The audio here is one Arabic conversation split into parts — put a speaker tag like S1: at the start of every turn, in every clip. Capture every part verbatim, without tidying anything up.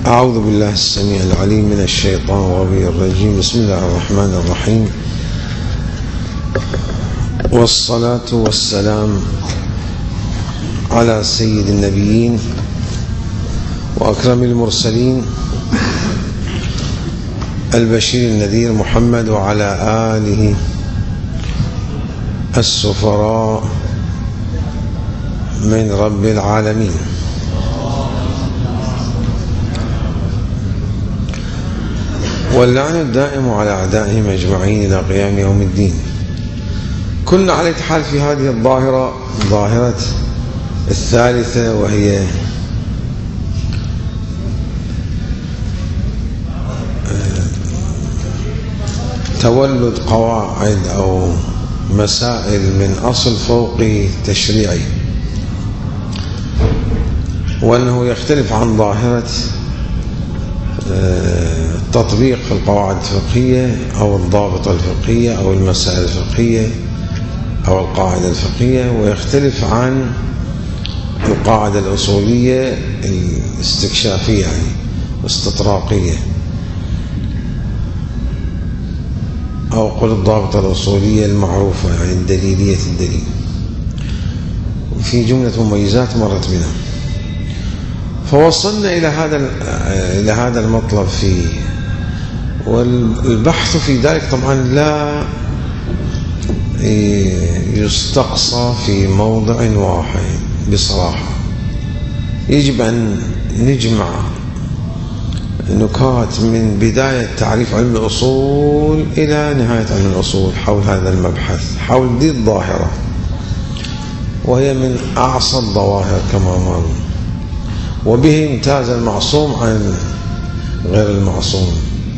S1: أعوذ بالله السميع العليم من الشيطان الغوي الرجيم. بسم الله الرحمن الرحيم، والصلاة والسلام على سيد النبيين وأكرم المرسلين البشير النذير محمد وعلى آله السفراء من رب العالمين. واللعن الدائم على أعدائهم أجمعين إلى قيام يوم الدين. كنا على حال في هذه الظاهرة، ظاهرة الثالثة، وهي تولد قواعد أو مسائل من أصل فوقي تشريعي، وأنه يختلف عن ظاهرة تطبيق القواعد الفقهية أو الضابطة الفقهية أو المسائل الفقهية أو القاعدة الفقهية، ويختلف عن القاعدة الأصولية الاستكشافية يعني واستطراقية، أو قل الضابطة الأصولية المعروفة يعني الدليلية الدليل. وفي جملة مميزات مرت بنا، فوصلنا إلى هذا إلى هذا المطلب فيه، والبحث في ذلك طبعا لا يستقصى في موضع واحد بصراحة. يجب أن نجمع نكات من بداية تعريف علم الأصول إلى نهاية علم الأصول حول هذا المبحث، حول ذي الظاهرة، وهي من أعصى الظواهر كما مر، وبه امتاز المعصوم عن غير المعصوم.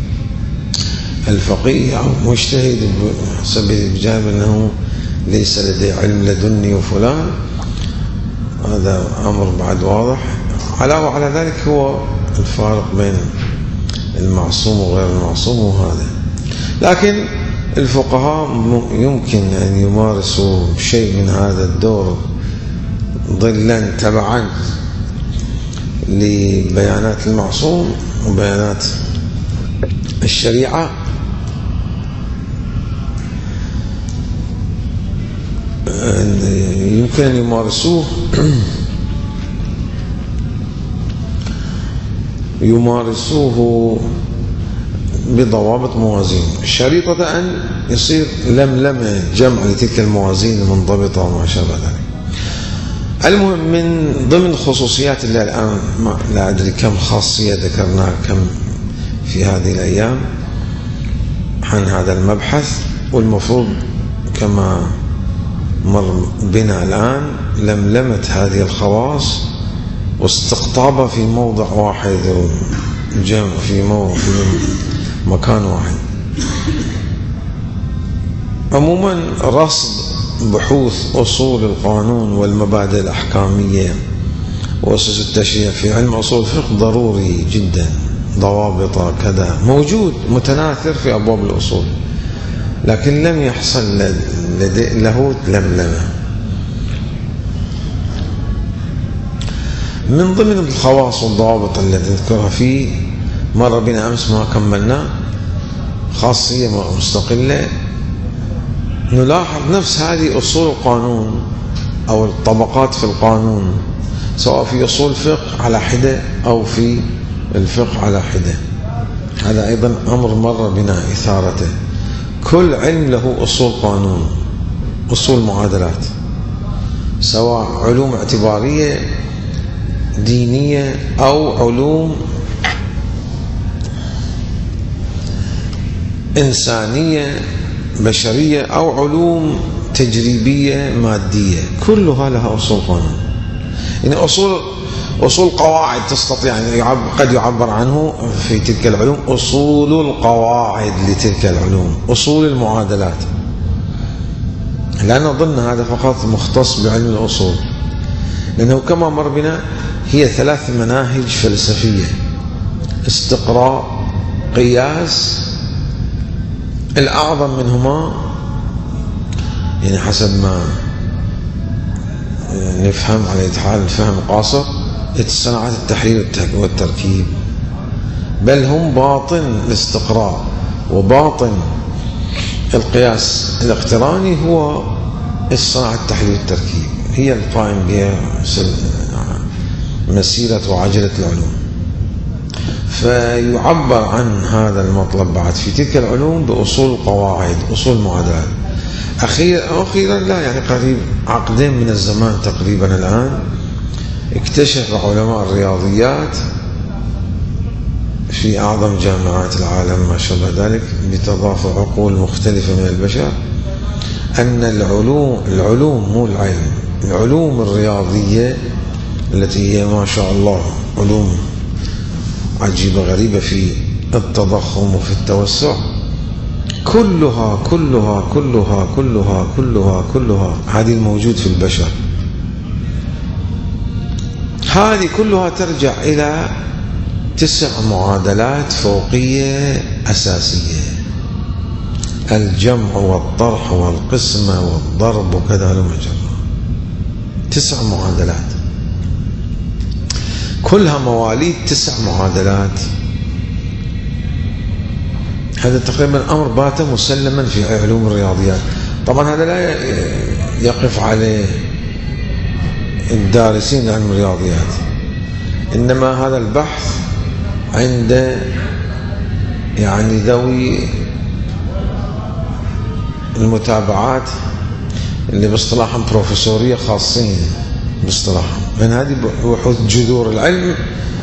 S1: الفقيه أو مجتهد بجانب أنه ليس لديه علم لدني وفلان، هذا أمر بعد واضح. علاوة على ذلك هو الفارق بين المعصوم وغير المعصوم، وهذا لكن الفقهاء يمكن أن يمارسوا شيء من هذا الدور ضلا تبعا لبيانات المعصوم وبيانات الشريعة، يمكن أن يمارسوه يمارسوه بضوابط موازين، شريطة أن يصير لملمة جمع لتلك الموازين المنضبطة وما شابه ذلك. المهم، من ضمن خصوصيات اللي الآن لا أدري كم خاصية ذكرناها كم في هذه الأيام عن هذا المبحث، والمفروض كما مر بنا الآن لملمة هذه الخواص واستقطابها في موضع واحد وجمع في موضع في مكان واحد. عموما رصد بحوث أصول القانون والمبادئ الأحكامية وأسس التشريع في علم أصول الفقه ضروري جدا، ضوابط كذا موجود متناثر في أبواب الأصول، لكن لم يحصل له لملمة. من ضمن الخواص والضوابط التي نذكرها فيه مر بنا أمس ما كملنا خاصية مستقلة، نلاحظ نفس هذه أصول القانون أو الطبقات في القانون، سواء في أصول فقه على حدة أو في الفقه على حدة. هذا أيضا أمر مر بنا إثارته. كل علم له أصول قانون، أصول معادلات، سواء علوم اعتبارية دينية أو علوم إنسانية بشرية أو علوم تجريبية مادية، كلها لها أصول قانون. يعني أصول أصول قواعد تستطيع يعني قد يعبر عنه في تلك العلوم أصول القواعد لتلك العلوم، أصول المعادلات، لا نظن هذا فقط مختص بعلم الأصول، لأنه كما مر بنا هي ثلاث مناهج فلسفية: استقراء، قياس، الأعظم منهما يعني حسب ما نفهم على حال الفهم قاصر صناعة التحرير والتركيب بل هم باطن الاستقراء وباطن القياس الاقتراني هو الصناعة التحليل والتركيب، هي القائم بها مسيرة وعجلة العلوم. فيعبر عن هذا المطلب بعد في تلك العلوم بأصول قواعد، أصول معادلات. أخيرا أخيرا لا يعني قريب عقدين من الزمان تقريبا الآن اكتشف علماء الرياضيات في أعظم جامعات العالم ما شابه ذلك بتضافر عقول مختلفة من البشر أن العلوم العلوم مو العلم العلوم الرياضية التي هي ما شاء الله علوم عجيبة غريبة في التضخم وفي التوسع، كلها كلها كلها كلها كلها كلها هذه الموجود في البشر، هذه كلها ترجع إلى تسع معادلات فوقية أساسية: الجمع والطرح والقسمة والضرب وكذا المجرى. تسع معادلات كلها مواليد تسع معادلات. هذا تقريبا أمر بات مسلما في علوم الرياضيات. طبعا هذا لا يقف عليه الدارسين علم الرياضيات، إنما هذا البحث عند يعني ذوي المتابعات اللي باصطلاحهم بروفيسورية خاصين باصطلاحهم، من هذه بحوث جذور العلم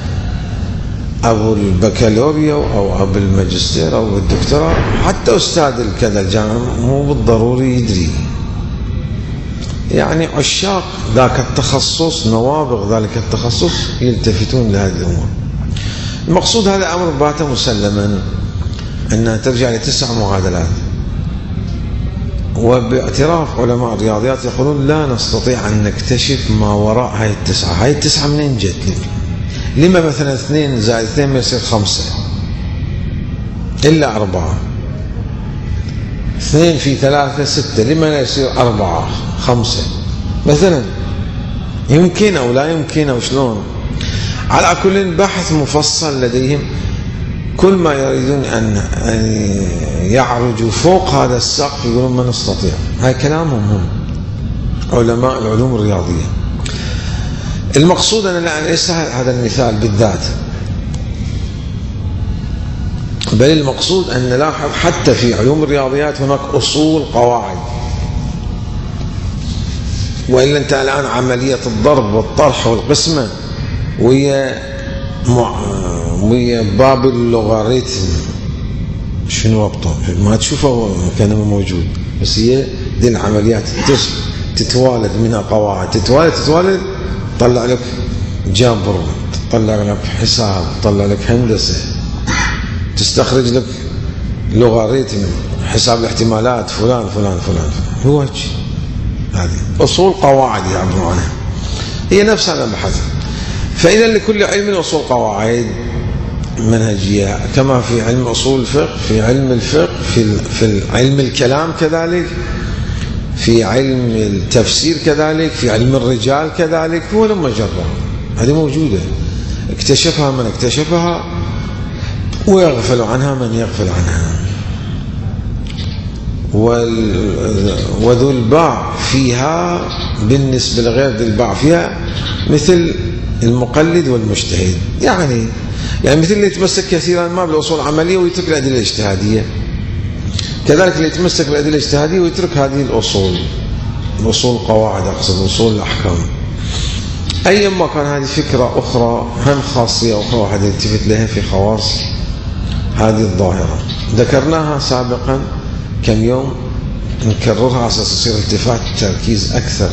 S1: أو البكالوريا أو أو الماجستير أو الدكتوراه، حتى أستاذ الكذا الجامعة مو بالضروري يدري، يعني عشاق ذاك التخصص نوابغ ذلك التخصص يلتفتون لهذه الأمور. المقصود هذا أمر بات مسلما أنها ترجع لتسع معادلات، وباعتراف علماء الرياضيات يقولون لا نستطيع أن نكتشف ما وراء هاي التسعة. هاي التسعة منين جت؟ لما مثلا اثنين زائد اثنين ما يصير خمسة إلا أربعة، اثنين في ثلاثة ستة، لما لا يصير أربعة خمسة مثلا؟ يمكن أو لا يمكن أو شلون؟ على كل بحث مفصل لديهم، كل ما يريدون أن يعرجوا فوق هذا السقف يقولون ما نستطيع. هاي كلامهم هم علماء العلوم الرياضية. المقصود أن الآن ليس هذا المثال بالذات، بل المقصود أن نلاحظ حتى في علوم الرياضيات هناك أصول قواعد، وإلا أنت الآن عملية الضرب والطرح والقسمة وهي وهي باب اللوغاريتم شنو وقته ما تشوفه كان موجود، بس هي دي العمليات تتوالد منها قواعد، تتوالد تتوالد تطلع لك جبر، تطلع لك حساب، تطلع لك هندسة، تستخرج لك لوغاريتم حساب الاحتمالات فلان فلان فلان. هو هذه أصول قواعد يعبرون عنها، هي نفس هذا البحث. فإذا لكل علم أصول قواعد منهجية، كما في علم أصول الفقه، في علم الفقه، في في علم الكلام كذلك، في علم التفسير كذلك، في علم الرجال كذلك. هو لما جرب هذه موجودة، اكتشفها من اكتشفها ويغفل عنها من يغفل عنها. وذو الباع فيها بالنسبة لغير ذي الباع فيها مثل المقلد والمجتهد، يعني يعني مثل اللي يتمسك كثيرا ما بالأصول العملية ويترك الأدلة الاجتهادية، كذلك اللي يتمسك بالأدلة الاجتهادية ويترك هذه الأصول، الأصول قواعد أقصد أصول الأحكام. أيما كان هذه فكرة أخرى، هم خاصية أخرى واحد يلتفت لها في خواص هذه الظاهرة ذكرناها سابقا كم يوم، نكررها على أساس يصير التفات تركيز أكثر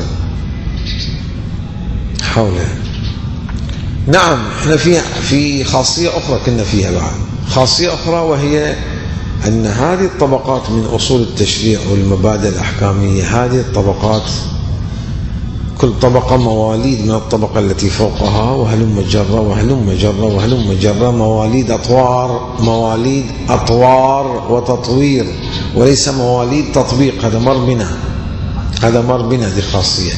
S1: حولها. نعم احنا في في خاصية أخرى كنا فيها بعد، خاصية أخرى وهي أن هذه الطبقات من أصول التشريع والمبادئ الأحكامية، هذه الطبقات كل طبقة مواليد من الطبقة التي فوقها، وهلم جرة وهلم جرة وهلم جرة، مواليد أطوار، مواليد أطوار وتطوير، وليس مواليد تطبيق. هذا مر بنا، هذا مر بنا، هذه خاصية.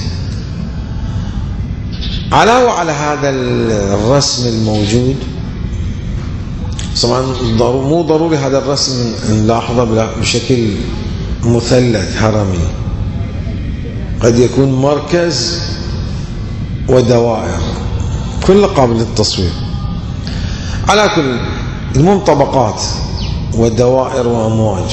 S1: علاوة على هذا الرسم الموجود طبعا مو ضروري هذا الرسم نلاحظه بشكل مثلث هرمي، قد يكون مركز ودوائر، كله قابل للتصوير. على كل المهم طبقات ودوائر وأمواج.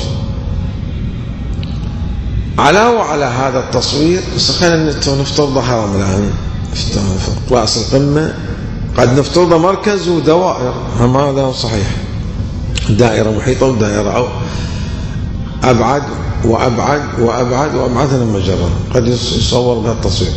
S1: علاوة على هذا التصوير خلينا نفترض هرم الآن رأس القمة، قد نفترض مركز ودوائر، هذا صحيح، دائرة محيطة ودائرة أو أبعد وأبعد وأبعد وأبعد من المجرة، قد يصور بهذا التصوير.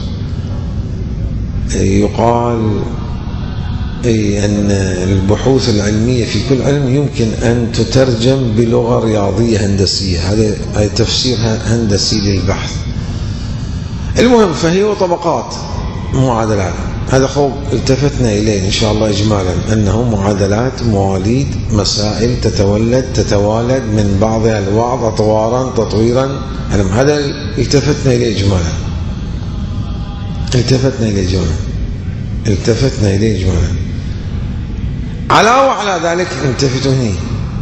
S1: يقال أي أن البحوث العلمية في كل علم يمكن أن تترجم بلغة رياضية هندسية، هذا أي تفسير هندسي للبحث. المهم فهي طبقات معادلات، هذا خوف التفتنا إليه إن شاء الله إجمالا، أنه معادلات مواليد مسائل تتولد تتوالد من بعضها البعض أطوارا تطويرا، هذا التفتنا إليه إجمالا التفتنا إليه إجمالا التفتنا إليه إجمالا علاوة على ذلك التفتوا هنا،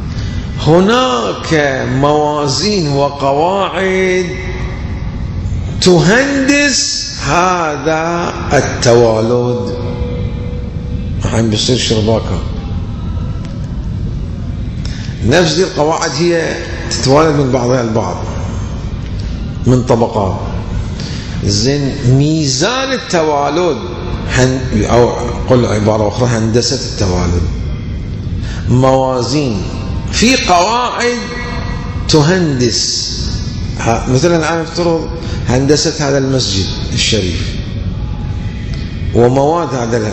S1: هناك موازين وقواعد تهندس هذا التوالد. الحين بيصير شرباكة، نفس دي القواعد هي تتوالد من بعضها البعض من طبقات. زين ميزان التوالد هن أو قل عبارة أخرى هندسة التوالد، موازين في قواعد تهندس، مثلا الآن نفترض هندسة هذا المسجد الشريف ومواد هذا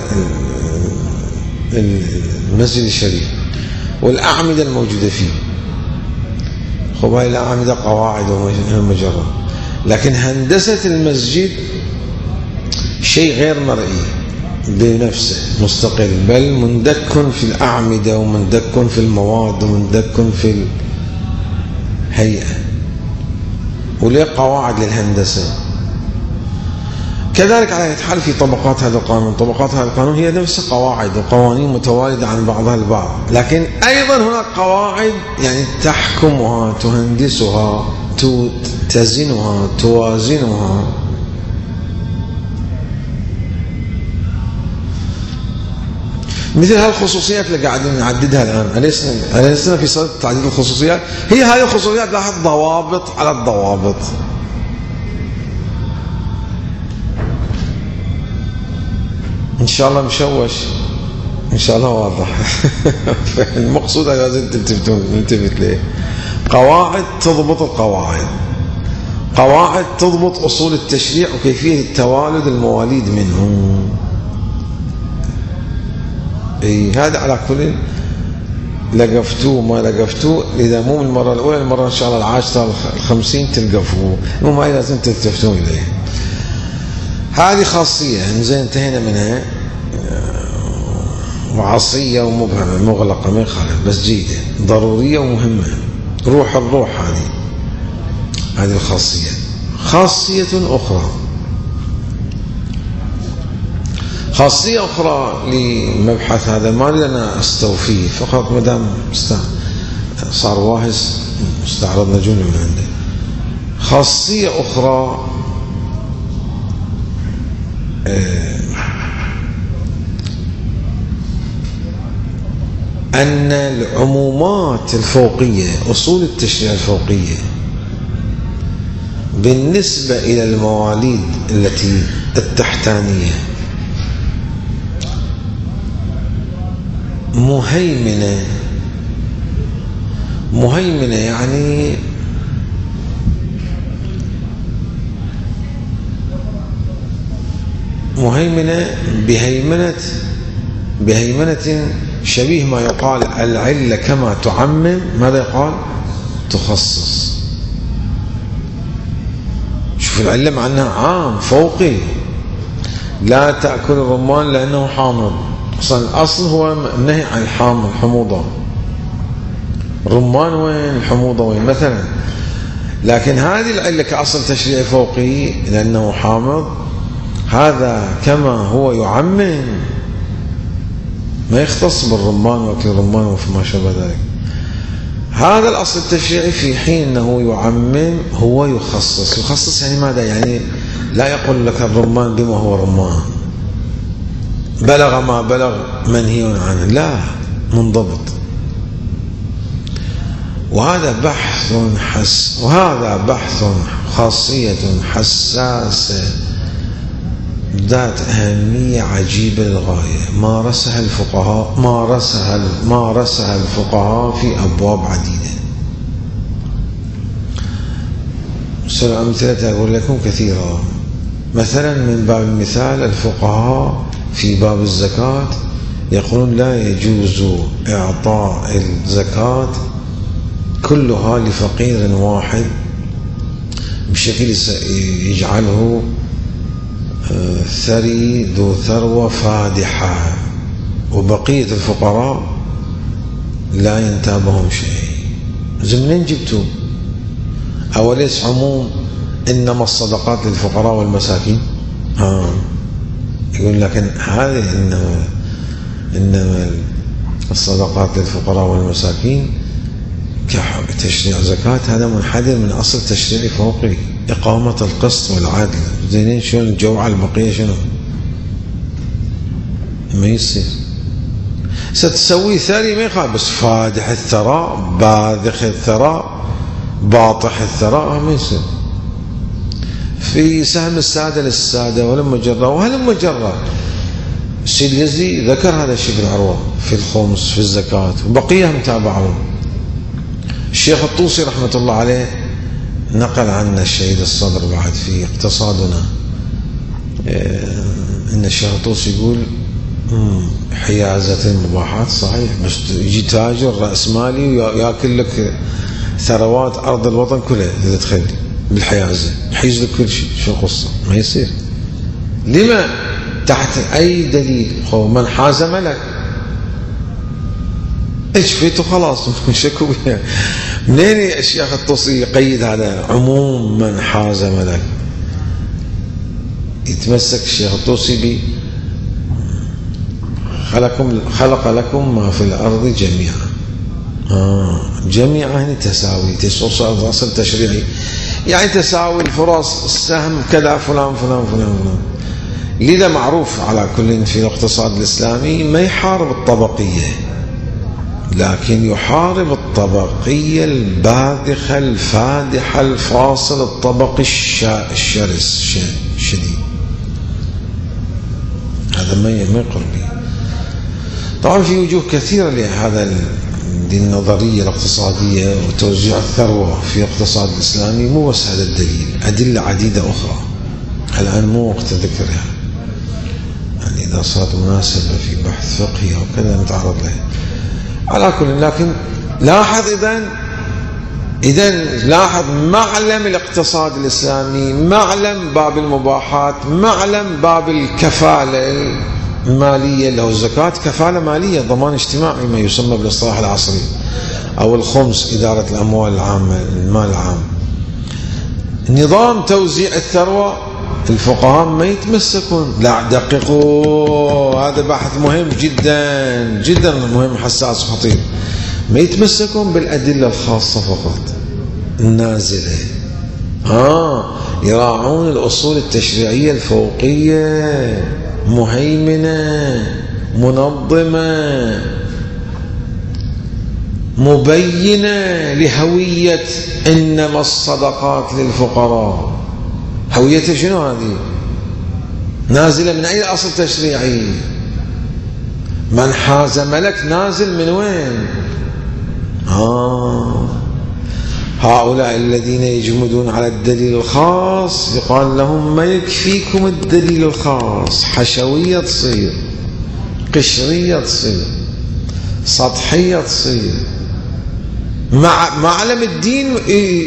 S1: المسجد الشريف والأعمدة الموجودة فيه. خب هاي الأعمدة قواعد ومجرة، لكن هندسة المسجد شيء غير مرئي بنفسه مستقل، بل مندك في الأعمدة ومندك في المواد ومندك في الهيئة، وليه قواعد للهندسة. كذلك على حال في طبقات هذا القانون، طبقات هذا القانون هي نفس قواعد وقوانين متوالدة عن بعضها البعض، لكن أيضا هناك قواعد يعني تحكمها تهندسها تزنها توازنها. مثل هالخصوصيات اللي قاعدين نعددها الآن، أليسنا في صدد تعديد الخصوصيات؟ هي هذه الخصوصيات لها ضوابط على الضوابط. إن شاء الله مشوش، إن شاء الله واضح. المقصود لازم تلتفتون نلتفت ليه. قواعد تضبط القواعد، قواعد تضبط أصول التشريع وكيفية التوالد المواليد منه. إيه هذا على كل لقفتوه ما لقفتوه، إذا مو من المرة الأولى المرة إن شاء الله العاشرة الخمسين تلقفوه، المهم هاي لازم تلتفتون إليه. هذه خاصية زين انتهينا منها، وعصية ومبهمة مغلقة ما يخالف، بس جيدة ضرورية ومهمة، روح الروح هذه هذه الخاصية. خاصية أخرى خاصية أخرى لمبحث هذا ما لنا أستوفيه، فقط مدام صار واهز استعرضنا جملة من عنده. خاصية أخرى أن العمومات الفوقية أصول التشريع الفوقية بالنسبة إلى المواليد التي التحتانية مهيمنة مهيمنة يعني مهيمنة بهيمنة بهيمنة شبيه ما يقال العلة كما تعمم، ماذا يقال؟ تخصص. شوف العلة معناها عام فوقي، لا تأكل الرمان لأنه حامض، أصلا الأصل هو النهي عن الحامض الحموضة، الرمان وين الحموضة وين مثلا، لكن هذه العلة كأصل تشريعي فوقي لأنه حامض، هذا كما هو يعمم ما يختص بالرمان وأكل الرمان وما شابه ذلك. هذا الأصل التشريعي في حين أنه يعمم هو يخصص. يخصص يعني ماذا؟ يعني لا يقول لك الرمان بما هو رمان، بلغ ما بلغ منهي عنه، لا، منضبط. وهذا بحث حس وهذا بحث خاصية حساسة ذات أهمية عجيبة للغاية، مارسها الفقهاء مارسها مارسها الفقهاء في أبواب عديدة. أمثلة أقول لكم كثيرة. مثلا من باب المثال الفقهاء في باب الزكاة يقولون لا يجوز إعطاء الزكاة كلها لفقير واحد بشكل يجعله ثري ذو ثروة فادحة، وبقية الفقراء لا ينتابهم شيء. منين جبتوا؟ أوليس عموم إنما الصدقات للفقراء والمساكين؟ ها يقول لكن هذه إنما إنما الصدقات للفقراء والمساكين كتشريع زكاة، هذا منحدر من أصل تشريعي فوقي، إقامة القسط والعدل. زينين شنو الجو على البقية؟ شنو ما يصير. ستسوي ثري ما يخالف، بس فادح الثراء باذخ الثراء باطح الثراء ما يصير. في سهم السادة للسادة ولما جرى وهلما جرى. السيد اليزدي ذكر هذا الشيء في العروة في الخمس في الزكاة، وبقية متابعهم. الشيخ الطوسي رحمة الله عليه نقل عنا الشهيد الصدر بعد في اقتصادنا إن الشيخ الطوسي يقول حيازة المباحات صحيح، بس يجي تاجر رأس مالي ويأكل لك ثروات أرض الوطن كلها إذا تخلي بالحيازة، يحيز لك كل شيء. شو القصة؟ ما يصير. لما؟ تحت أي دليل؟ خو من حاز ملك اجفيت وخلاص شكوا بها. منين الشيخ الطوسي يقيد هذا عموم من حاز ملك؟ يتمسك الشيخ الطوسي ب خلقكم خلق لكم ما في الأرض جميعا. آه جميعا يعني تساوي، تساوي أصل تشريعي يعني تساوي الفرص، السهم كذا فلان فلان فلان فلان. لذا معروف على كل في الاقتصاد الإسلامي ما يحارب الطبقية، لكن يحارب الطبقية الباذخة الفادحة الفاصل الطبقي الشرس الشديد. هذا ما يقر به. طبعا في وجوه كثيرة لهذا دي النظرية الاقتصادية وتوزيع الثروة في الاقتصاد الإسلامي، مو بس هذا الدليل، أدلة عديدة أخرى الآن مو وقت ذكرها، يعني إذا صارت مناسبة في بحث فقهي أو كذا نتعرض له. على كل، لكن لاحظ إذن إذن لاحظ معلم الاقتصاد الإسلامي، معلم باب المباحات، معلم باب الكفالة المالية اللي هو الزكاة، كفالة مالية ضمان اجتماعي ما يسمى بالاصطلاح العصري، أو الخمس إدارة الأموال العامة المال العام. نظام توزيع الثروة الفقهاء ما يتمسكون، لا دققوا هذا بحث مهم جدا جدا مهم حساس وخطير. ما يتمسكون بالأدلة الخاصة فقط النازلة، آه يراعون الأصول التشريعية الفوقية مهيمنة منظمة مبينة لهوية إنما الصدقات للفقراء. هويته شنو هذه؟ نازلة من أي أصل تشريعي؟ من حاز ملك نازل من وين؟ آه هؤلاء الذين يجمدون على الدليل الخاص يقال لهم ما يكفيكم الدليل الخاص، حشوية تصير، قشرية تصير، سطحية تصير، مع معلم الدين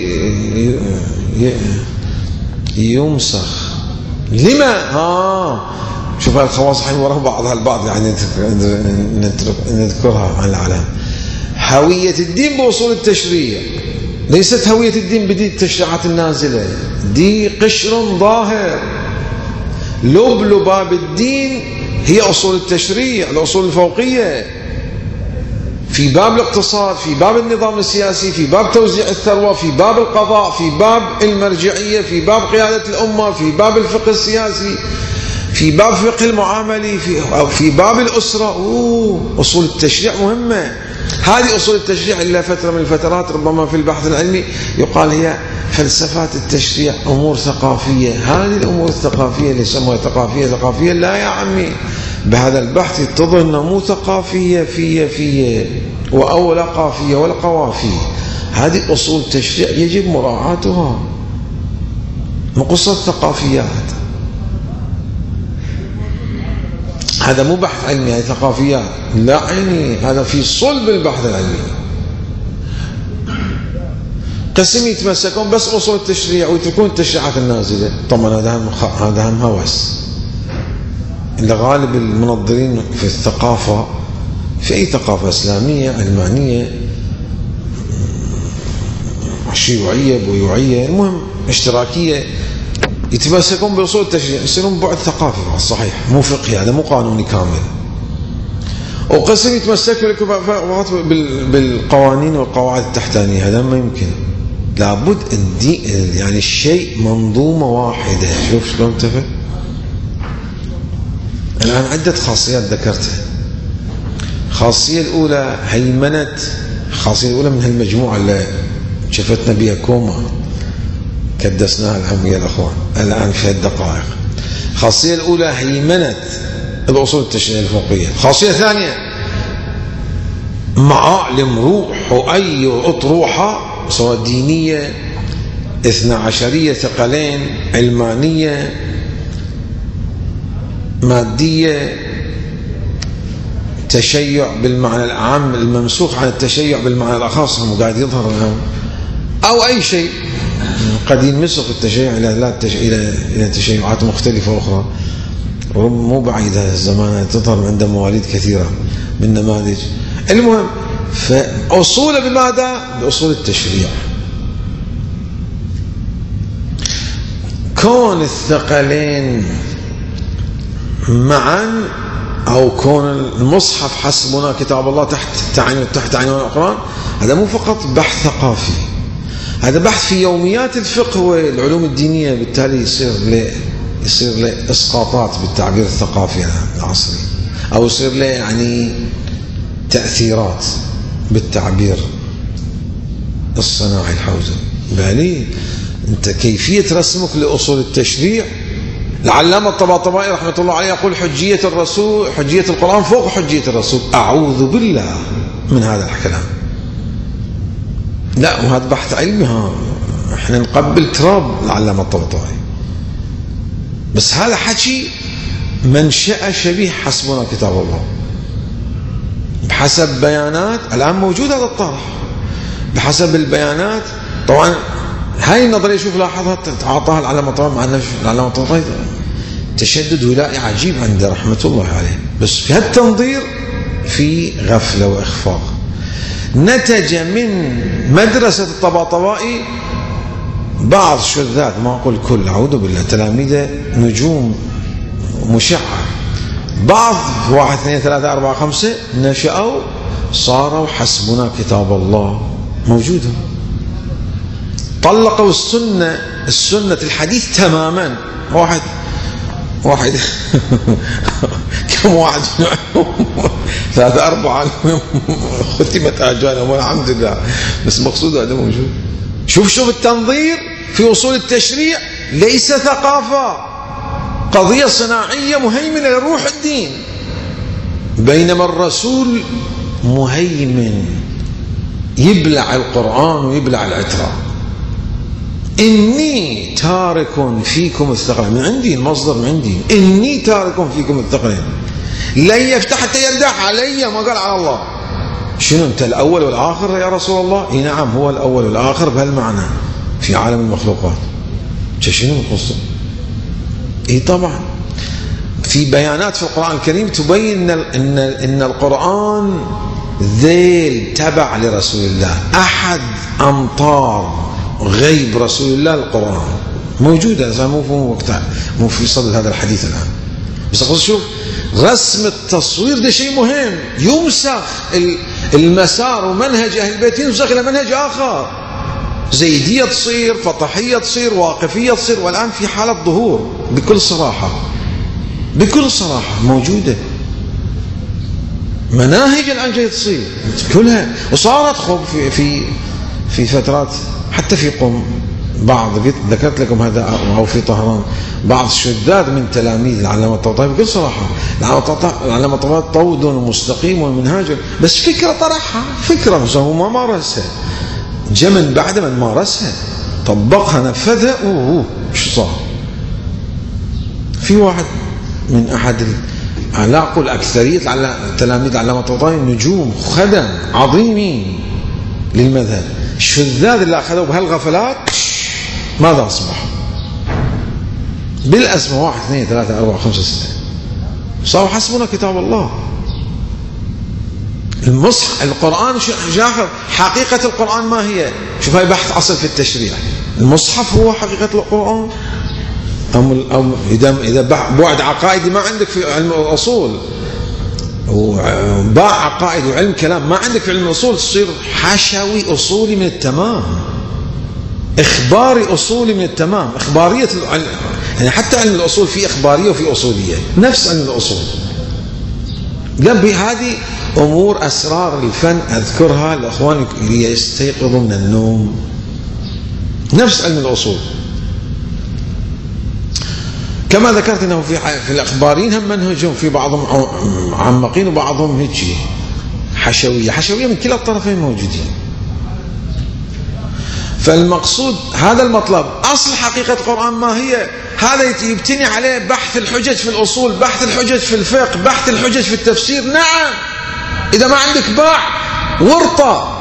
S1: يمسخ. لما؟ آه شوف الخواص حين وراء بعضها البعض يعني نذكرها عن العالم. هوية الدين بوصول التشريع، ليست هوية الدين بدي التشريعات النازلة، دي قشر ظاهر. لب لباب الدين هي أصول التشريع، الأصول الفوقية في باب الاقتصاد، في باب النظام السياسي، في باب توزيع الثروة، في باب القضاء، في باب المرجعية، في باب قيادة الأمة، في باب الفقه السياسي، في باب فقه المعاملي، في في باب الأسرة. أوه أصول التشريع مهمة. هذه أصول التشريع إلا فترة من الفترات ربما في البحث العلمي يقال هي فلسفات التشريع أمور ثقافية. هذه الأمور الثقافية اللي يسموها ثقافية ثقافية لا يا عمي، بهذا البحث يتضح أنه مو ثقافية فيه فيه وأولا قافية ولا قوافية. هذه أصول التشريع يجب مراعاتها، مو قصة ثقافيات. هذا مو بحث علمي، هذه ثقافيات. لا عيني، هذا في صلب البحث العلمي. قسم يتمسكون بس أصول التشريع ويتركون التشريعات النازلة. طبعا هذا هم هذا هم هوس. إلا غالب المنظرين في الثقافة في أي ثقافة إسلامية علمانية شيوعية بويوعية المهم اشتراكية يتمسكون بأصول التشريع، يصيرون بعد ثقافي صحيح مو فقهي، هذا مو قانوني كامل. وقسم يتمسك بالقوانين والقواعد التحتانية، هذا ما يمكن. لابد الدين يعني الشيء منظومة واحدة. شوف شلون اتفق. الآن عدة خاصيات ذكرتها. الخاصية الأولى هيمنة، الخاصية الأولى من هالمجموعة اللي شفتنا بها كوما كدسناها الآن يا الأخوان الآن في الدقائق. الخاصية الأولى هيمنة الأصول التشريعية الفقهية. الخاصية الثانية معالم روح وأي أطروحة سواء دينية اثنا عشرية ثقلين علمانية مادية تشيع بالمعنى العام الممسوخ عن التشيع بالمعنى الأخص هم قاعد يظهر لهم، أو أي شيء قد ينمسخ التشيع إلى لا إلى إلى تشيعات مختلفة أخرى. مو بعيد هذا الزمان تظهر عند مواليد كثيرة من نماذج. المهم فأصول بماذا؟ بأصول التشريع. كون الثقلين معا أو كون المصحف حسبنا كتاب الله تحت تحت عنوان القرآن، هذا مو فقط بحث ثقافي، هذا بحث في يوميات الفقه والعلوم الدينية. بالتالي يصير له يصير له إسقاطات بالتعبير الثقافي العصري، أو يصير له يعني تأثيرات بالتعبير الصناعي الحوزي. بالي أنت كيفية رسمك لأصول التشريع. العلامة الطباطبائي رحمة الله عليه يقول حجية الرسول حجية القرآن فوق حجية الرسول. أعوذ بالله من هذا الكلام. لا وهذا بحث علمي، ها احنا نقبل تراب العلامة الطباطبائي، بس هذا حكي منشأ شبيه حسبنا كتاب الله بحسب بيانات الآن موجود هذا الطرح بحسب البيانات. طبعا هاي النظرية شوف لاحظها تعاطاها العلامة الطباطبائي، مع أن العلامة الطباطبائي تشدد ولائي عجيب عنده رحمة الله عليه، بس في هالتنظير في غفلة وإخفاق. نتج من مدرسة الطباطبائي بعض شذات، ما أقول كل، أعوذ بالله، تلاميذ نجوم مشعة، بعض واحد اثنين ثلاثة أربعة خمسة نشأوا صاروا حسبنا كتاب الله موجودة، طلقوا السنة السنة الحديث تماما. واحد واحد كم واحد ثلاثة أربعة ختمت آجالهم والحمد لله، بس مقصود هذا موجود. شوف شوف التنظير في أصول التشريع ليس ثقافة، قضية صناعية مهيمنة لروح الدين، بينما الرسول مهيمن يبلع القرآن ويبلع العترة. إني تارك فيكم الثقلين، من عندي المصدر، من عندي إني تارك فيكم الثقلين لن يفتح حتى يردح علي، ما قال على الله. شنو أنت الأول والآخر يا رسول الله؟ إيه نعم هو الأول والآخر بهالمعنى في عالم المخلوقات. شنو القصة؟ إيه طبعا في بيانات في القرآن الكريم تبين إن إن القرآن ذيل تبع لرسول الله، أحد أمطار غيب رسول الله القرآن موجودة، مو في وقتها، مو في صدد هذا الحديث الآن. بس أقول شوف رسم التصوير ده شيء مهم، يمسخ المسار ومنهج أهل البيت، يمسخ إلى منهج آخر. زيدية تصير، فطحية تصير، واقفية تصير، والآن في حالة ظهور بكل صراحة، بكل صراحة موجودة. مناهج الآن جاي تصير كلها، وصارت خب في في في فترات حتى في قم بعض، ذكرت لكم هذا، أو في طهران بعض الشداد من تلاميذ العلامة الطباطبائي بكل صراحة. العلامة الطباطبائي طود ومستقيم ومنهاج، بس فكرة طرحها، فكرة بس هو ما مارسها، جاء من بعد من مارسها طبقها نفذها، اوه شو صار. في واحد من أحد لا أقول أكثرية تلاميذ العلامة الطباطبائي نجوم خدم عظيمين للمذهب، الشذاذ اللي أخذوا بهالغفلات ماذا أصبح؟ بالأسماء واحد اثنين ثلاثة أربعة خمسة ستة صاروا حسبنا كتاب الله. المصحف القرآن جاهر، حقيقة القرآن ما هي؟ شوف هاي بحث أصل في التشريع. المصحف هو حقيقة القرآن أم أم إذا إذا بعد عقائدي ما عندك في علم الأصول، وباع عقائد وعلم كلام ما عندك في علم الأصول، تصير حشوي أصولي من التمام، إخباري أصولي من التمام. إخبارية يعني حتى علم الأصول في إخبارية وفي أصولية، نفس علم الأصول. جنب هذه أمور أسرار الفن أذكرها لأخواني ليستيقظوا من النوم، نفس علم الأصول. كما ذكرت أنه في في الأخباريين هم منهجهم في بعضهم معمقين وبعضهم هيجي حشوية، حشوية من كلا الطرفين موجودين. فالمقصود هذا المطلب. أصل حقيقة القرآن ما هي؟ هذا يبتني عليه بحث الحجج في الأصول، بحث الحجج في الفقه، بحث الحجج في التفسير. نعم إذا ما عندك باع ورطة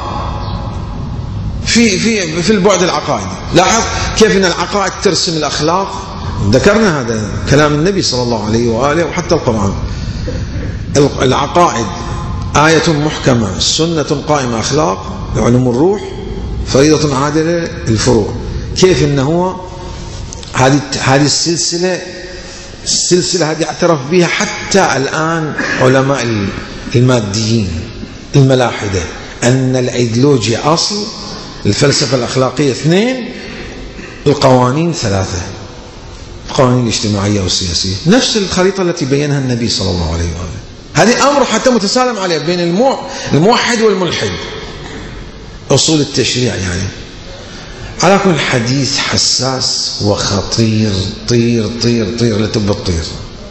S1: في في في البعد العقائدي. لاحظ كيف أن العقائد ترسم الأخلاق، ذكرنا هذا كلام النبي صلى الله عليه وآله وحتى القرآن. العقائد آية محكمة، سنة قائمة، أخلاق علم الروح، فريضة عادلة الفروع. كيف أنه هذه هذه السلسلة السلسلة هذه اعترف بها حتى الآن علماء الماديين الملاحدة، أن الأيديولوجيا أصل، الفلسفة الأخلاقية اثنين، القوانين ثلاثة، القوانين الاجتماعية والسياسية، نفس الخريطة التي بينها النبي صلى الله عليه وآله. هذه أمر حتى متسالم عليه بين الموحد والملحد، أصول التشريع يعني. على كل حديث حساس وخطير، طير طير طير لتب الطير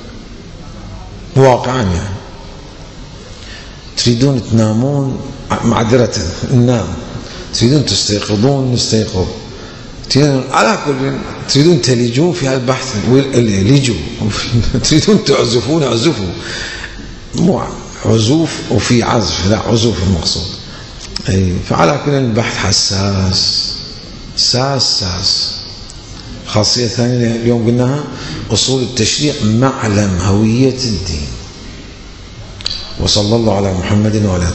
S1: واقعا يعني. تريدون تنامون معذرة ننام، تريدون تستيقظون نستيقظ، تريدون على كل تريدون تلجون في هذا البحث لجوا، تريدون تعزفون عزفوا، مو عزوف وفي عزف، لا عزوف المقصود. أي فعلى كل البحث حساس ساس ساس. خاصية ثانية اليوم قلناها، أصول التشريع معلم هوية الدين. وصلى الله على محمد وعلى